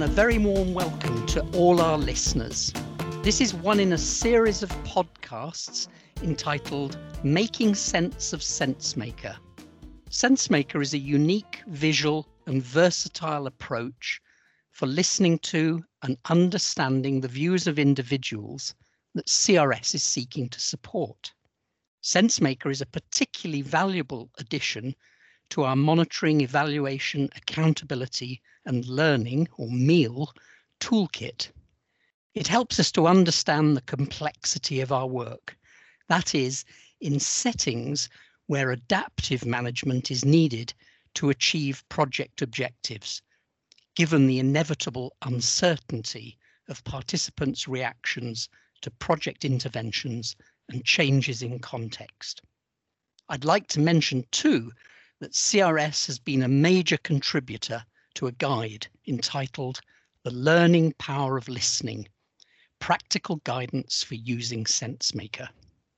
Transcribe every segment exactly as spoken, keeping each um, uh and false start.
very warm welcome to all our listeners. This is one in a series of podcasts entitled Making Sense of SenseMaker. SenseMaker is a unique, visual and versatile approach for listening to and understanding the views of individuals that C R S is seeking to support. SenseMaker is a particularly valuable addition to our monitoring, evaluation, accountability and learning, or MEAL, toolkit. It helps us to understand the complexity of our work, that is, in settings where adaptive management is needed to achieve project objectives, given the inevitable uncertainty of participants' reactions to project interventions and changes in context. I'd like to mention too that C R S has been a major contributor to a guide entitled The Learning Power of Listening, Practical Guidance for Using SenseMaker.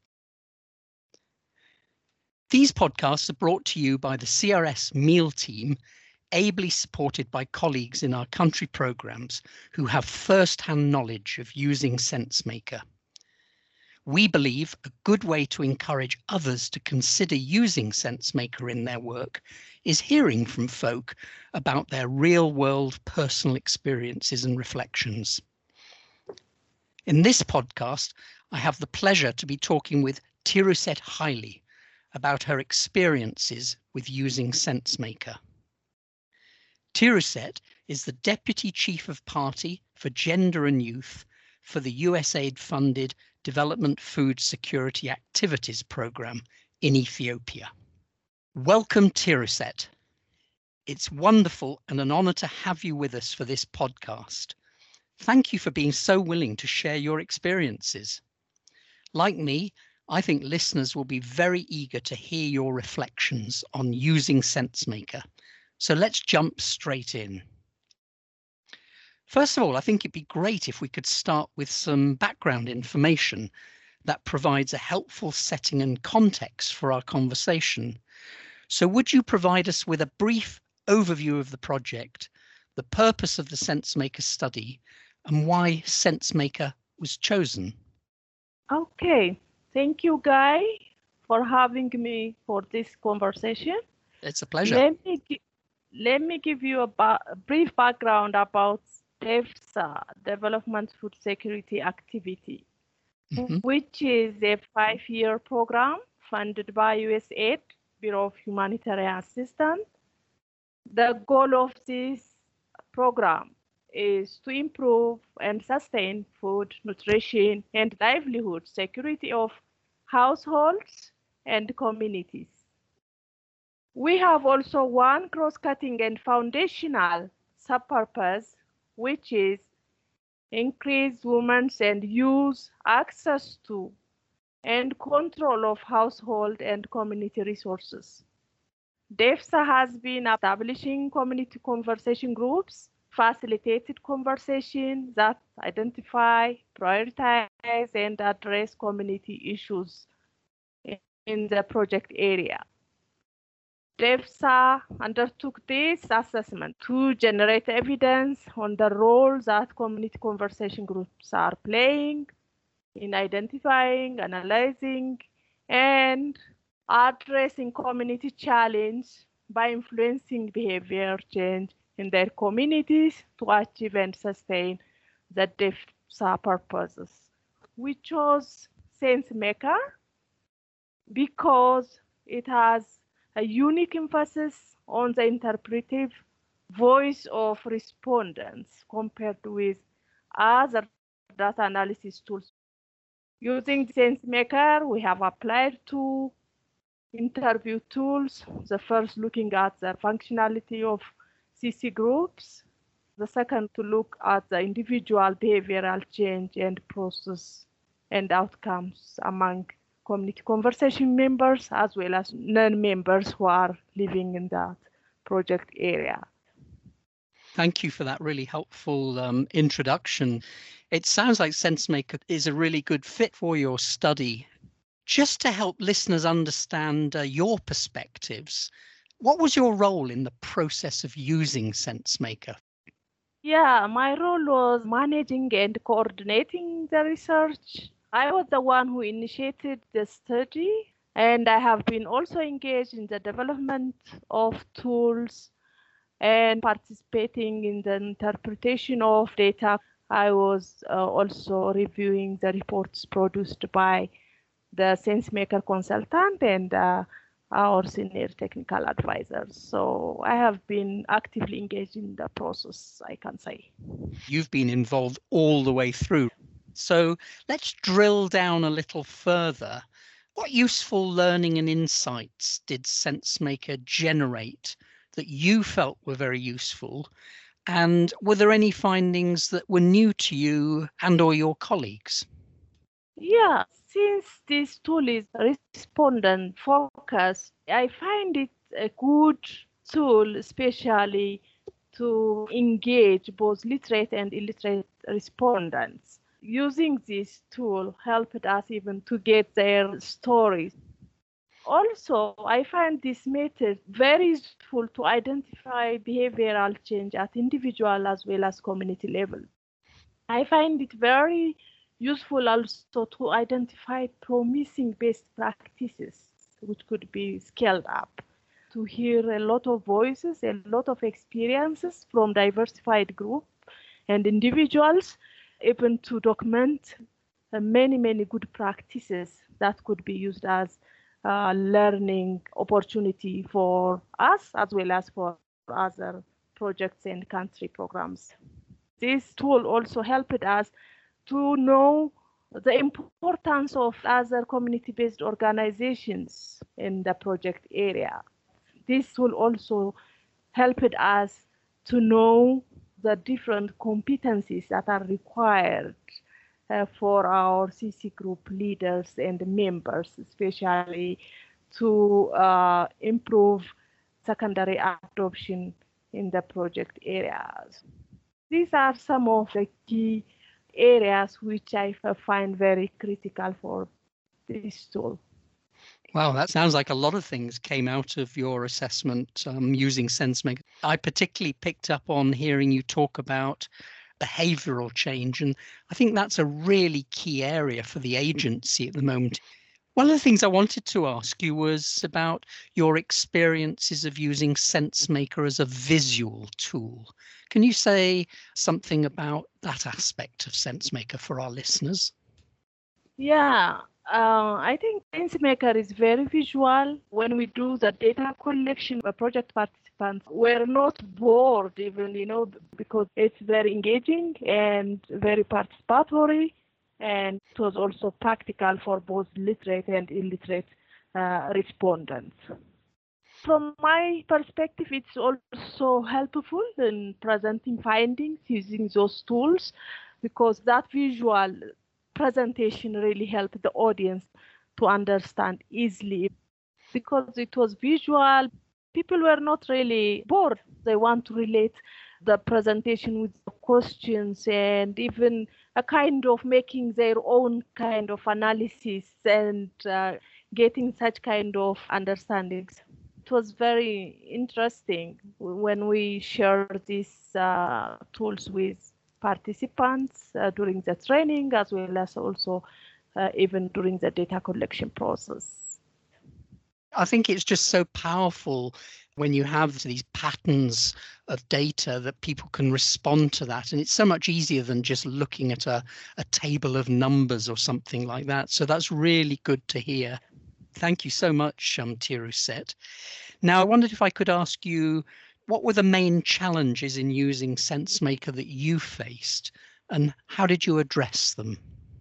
These podcasts are brought to you by the C R S MEAL team, ably supported by colleagues in our country programmes who have first-hand knowledge of using SenseMaker. We believe a good way to encourage others to consider using SenseMaker in their work is hearing from folk about their real-world personal experiences and reflections. In this podcast, I have the pleasure to be talking with Tiruset Haile about her experiences with using SenseMaker. Tiruset is the Deputy Chief of Party for Gender and Youth for the U S A I D-funded Development Food Security Activities Programme in Ethiopia. Welcome, Tiruset. It's wonderful and an honour to have you with us for this podcast. Thank you for being so willing to share your experiences. Like me, I think listeners will be very eager to hear your reflections on using SenseMaker. So let's jump straight in. First of all, I think it'd be great if we could start with some background information that provides a helpful setting and context for our conversation. So would you provide us with a brief overview of the project, the purpose of the SenseMaker study, and why SenseMaker was chosen? Okay, thank you, Guy, for having me for this conversation. It's a pleasure. Let me, gi- let me give you a, ba- a brief background about DEFSA, Development Food Security Activity, mm-hmm. which is a five-year program funded by U S A I D, Bureau of Humanitarian Assistance. The goal of this program is to improve and sustain food, nutrition, and livelihood security of households and communities. We have also one cross-cutting and foundational sub-purpose, which is increase women's and youth access to and control of household and community resources. DEFSA has been establishing community conversation groups, facilitated conversation that identify, prioritize, and address community issues in the project area. DEFSA undertook this assessment to generate evidence on the role that community conversation groups are playing in identifying, analyzing, and addressing community challenge by influencing behavior change in their communities to achieve and sustain the DEFSA purposes. We chose SenseMaker because it has a unique emphasis on the interpretive voice of respondents compared with other data analysis tools. Using SenseMaker, we have applied two interview tools. The first looking at the functionality of C C groups. The second to look at the individual behavioral change and process and outcomes among community conversation members as well as non-members who are living in that project area. Thank you for that really helpful um, introduction. It sounds like SenseMaker is a really good fit for your study. Just to help listeners understand uh, your perspectives, what was your role in the process of using SenseMaker? Yeah, my role was managing and coordinating the research. I was the one who initiated the study, and I have been also engaged in the development of tools and participating in the interpretation of data. I was uh, also reviewing the reports produced by the SenseMaker consultant and uh, our senior technical advisors. So I have been actively engaged in the process, I can say. You've been involved all the way through. So let's drill down a little further. What useful learning and insights did SenseMaker generate that you felt were very useful? And were there any findings that were new to you and or your colleagues? Yeah, since this tool is respondent focused, I find it a good tool, especially to engage both literate and illiterate respondents. Using this tool helped us even to get their stories. Also, I find this method very useful to identify behavioral change at individual as well as community level. I find it very useful also to identify promising best practices which could be scaled up, to hear a lot of voices, a lot of experiences from diversified groups and individuals, even to document uh, many, many good practices that could be used as uh, learning opportunity for us as well as for other projects and country programs. This tool also helped us to know the importance of other community-based organizations in the project area. This tool also helped us to know the different competencies that are required uh, for our C C group leaders and members, especially to uh, improve secondary adoption in the project areas. These are some of the key areas which I find very critical for this tool. Wow, that sounds like a lot of things came out of your assessment um, using SenseMaker. I particularly picked up on hearing you talk about behavioral change, and I think that's a really key area for the agency at the moment. One of the things I wanted to ask you was about your experiences of using SenseMaker as a visual tool. Can you say something about that aspect of SenseMaker for our listeners? Yeah, uh, I think SenseMaker is very visual. When we do the data collection, the project participants were not bored even, you know, because it's very engaging and very participatory. And it was also practical for both literate and illiterate uh, respondents. From my perspective, it's also helpful in presenting findings using those tools because that visual presentation really helped the audience to understand easily. Because it was visual, people were not really bored. They want to relate the presentation with the questions and even a kind of making their own kind of analysis and uh, getting such kind of understandings. It was very interesting when we shared these uh, tools with participants uh, during the training as well as also uh, even during the data collection process. I think it's just so powerful when you have these patterns of data that people can respond to that. And it's so much easier than just looking at a, a table of numbers or something like that. So that's really good to hear. Thank you so much, um, Tiruset. Now, I wondered if I could ask you, what were the main challenges in using SenseMaker that you faced, and how did you address them?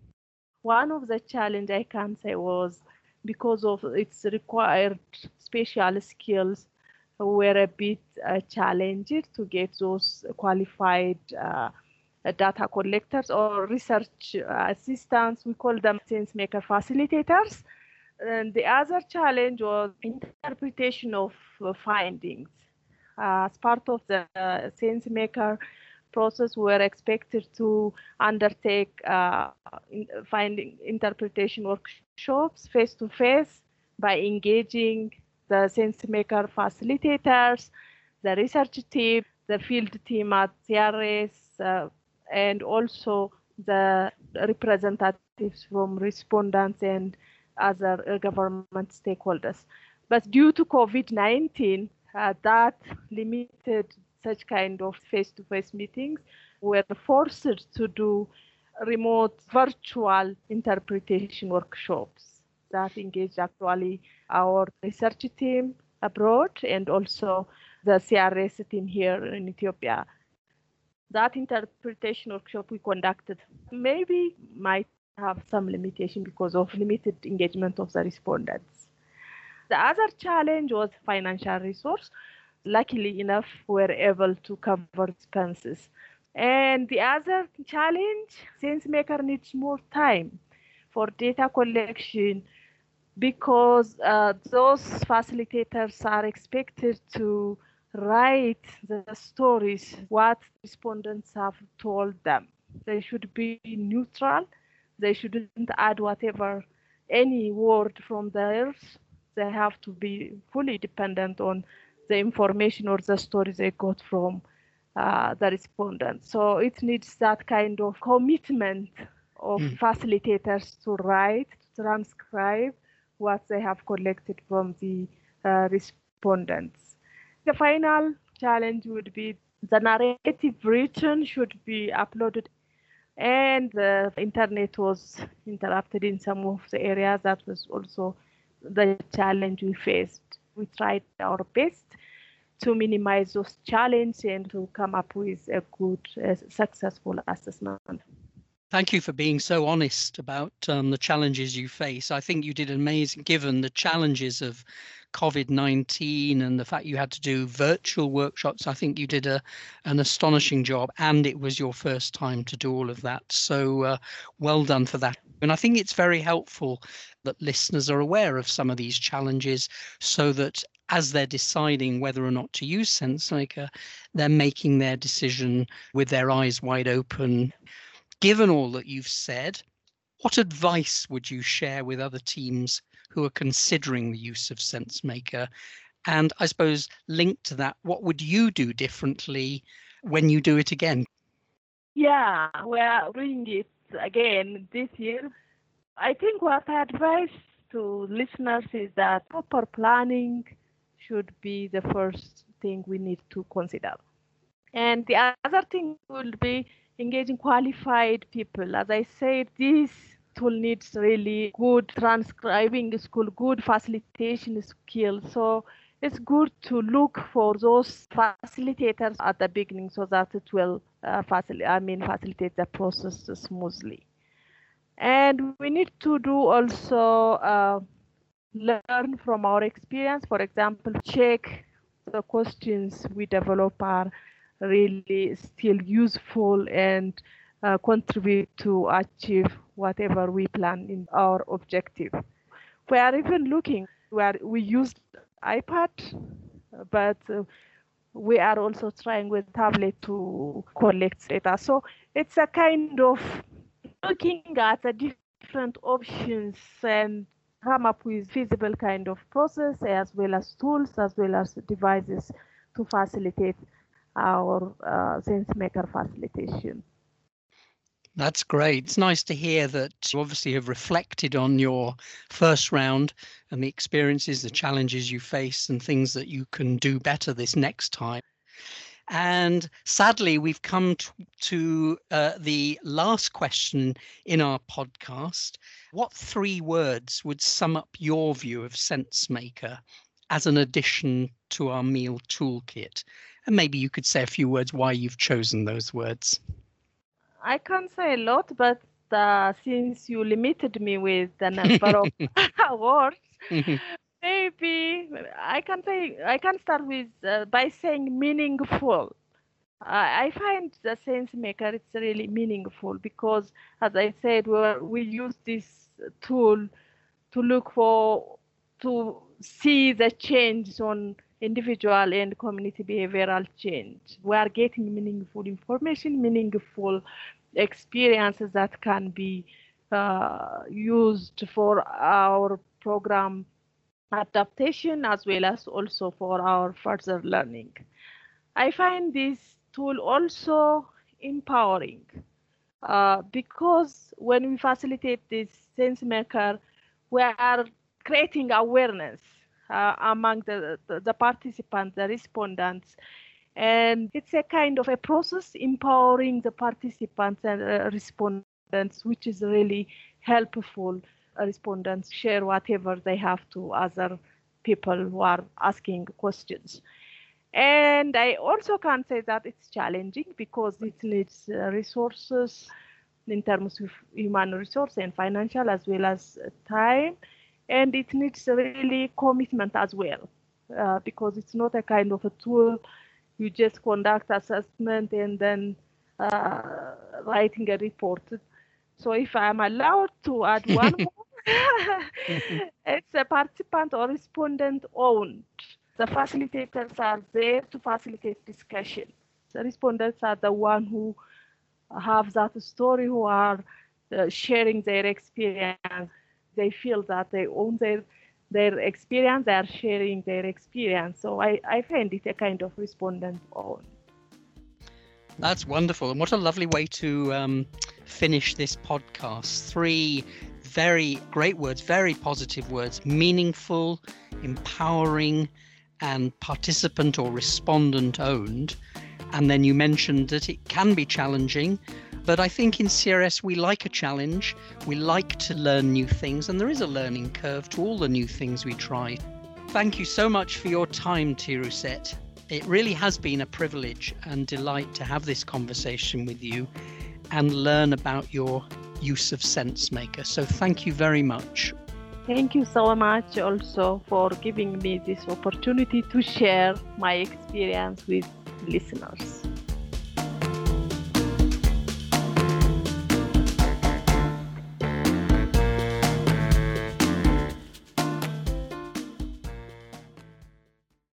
One of the challenge I can say was because of its required special skills were a bit uh, challenging to get those qualified uh, data collectors or research assistants. We call them SenseMaker facilitators. And the other challenge was interpretation of uh, findings. Uh, as part of the uh, SenseMaker process, we were expected to undertake uh, in finding interpretation workshops face to face by engaging the SenseMaker facilitators, the research team, the field team at C R S, uh, and also the representatives from respondents and other government stakeholders. But due to COVID nineteen, uh, that limited such kind of face-to-face meetings. We were forced to do remote virtual interpretation workshops that engage actually our research team abroad and also the C R S team here in Ethiopia. That interpretation workshop we conducted maybe might have some limitation because of limited engagement of the respondents. The other challenge was financial resource. Luckily enough, we were able to cover expenses. And the other challenge, SenseMaker needs more time for data collection because uh, those facilitators are expected to write the stories, what respondents have told them. They should be neutral. They shouldn't add whatever, any word from theirs. They have to be fully dependent on the information or the stories they got from uh, the respondents. So it needs that kind of commitment of mm. facilitators to write, to transcribe what they have collected from the uh, respondents. The final challenge would be the narrative written should be uploaded, and the internet was interrupted in some of the areas. That was also the challenge we faced. We tried our best to minimize those challenges and to come up with a good, uh, successful assessment. Thank you for being so honest about um, the challenges you face. I think you did amazing, given the challenges of COVID nineteen and the fact you had to do virtual workshops. I think you did a, an astonishing job, and it was your first time to do all of that. So uh, well done for that. And I think it's very helpful that listeners are aware of some of these challenges so that as they're deciding whether or not to use SenseMaker, they're making their decision with their eyes wide open. Given all that you've said, what advice would you share with other teams who are considering the use of SenseMaker? And I suppose linked to that, what would you do differently when you do it again? Yeah, we are doing it again this year. I think what I advise to listeners is that proper planning should be the first thing we need to consider. And the other thing will be engaging qualified people. As I said, this tool needs really good transcribing skill, good facilitation skill. So it's good to look for those facilitators at the beginning so that it will uh, facilitate, I mean, facilitate the process smoothly. And we need to do also uh, learn from our experience. For example, check the questions we develop are really still useful and uh, contribute to achieve whatever we plan in our objective. We are even looking where we used iPad, but uh, we are also trying with tablet to collect data. So it's a kind of looking at the different options and come up with feasible kind of process as well as tools as well as devices to facilitate our uh, SenseMaker facilitation. That's great. It's nice to hear that you obviously have reflected on your first round and the experiences, the challenges you face and things that you can do better this next time. And sadly, we've come to, to uh, the last question in our podcast. What three words would sum up your view of SenseMaker as an addition to our meal toolkit? And maybe you could say a few words why you've chosen those words. I can't say a lot, but uh, since you limited me with the number of words, maybe I can say I can start with uh, by saying meaningful. Uh, I find the SenseMaker it's really meaningful because, as I said, we we use this tool to look for to see the change on individual and community behavioral change. We are getting meaningful information, meaningful experiences that can be uh, used for our program adaptation as well as also for our further learning. I find this tool also empowering uh, because when we facilitate this sense maker, we are creating awareness uh, among the, the, the participants, the respondents. And it's a kind of a process empowering the participants and uh, respondents, which is really helpful. Uh, respondents share whatever they have to other people who are asking questions. And I also can say that it's challenging because it needs uh, resources in terms of human resource and financial as well as time. And it needs really commitment as well uh, because it's not a kind of a tool you just conduct assessment and then uh, writing a report. So if I'm allowed to add one more, it's a participant or respondent owned. The facilitators are there to facilitate discussion. The respondents are the one who have that story, who are uh, sharing their experience. They feel that they own their their experience, they are sharing their experience. So I, I find it a kind of respondent own. That's wonderful. And what a lovely way to um, finish this podcast. Three very great words, very positive words: meaningful, empowering, and participant or respondent owned. And then you mentioned that it can be challenging, but I think in C R S we like a challenge, we like to learn new things, and there is a learning curve to all the new things we try. Thank you so much for your time, Tiruset. It really has been a privilege and delight to have this conversation with you and learn about your use of SenseMaker. So thank you very much. Thank you so much also for giving me this opportunity to share my experience with listeners.